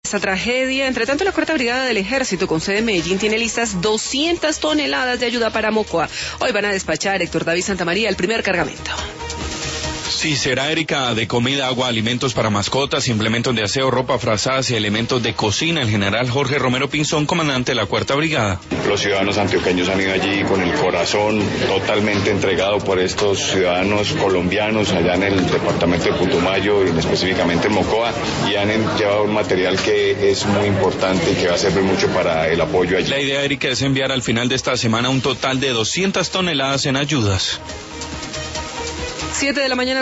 Esta tragedia. Entre tanto, la Cuarta Brigada del Ejército con sede en Medellín tiene listas 200 toneladas de ayuda para Mocoa. Hoy van a despachar, Héctor David Santamaría, el primer cargamento. Sí, será, Erika, de comida, agua, alimentos para mascotas, implementos de aseo, ropa, frazadas y elementos de cocina. El general Jorge Romero Pinzón, comandante de la Cuarta Brigada. Los ciudadanos antioqueños han ido allí con el corazón totalmente entregado por estos ciudadanos colombianos allá en el departamento de Putumayo y específicamente en Mocoa, y han llevado un material que es muy importante y que va a servir mucho para el apoyo allí. La idea, Erika, es enviar al final de esta semana un total de 200 toneladas en ayudas. 7 de la mañana.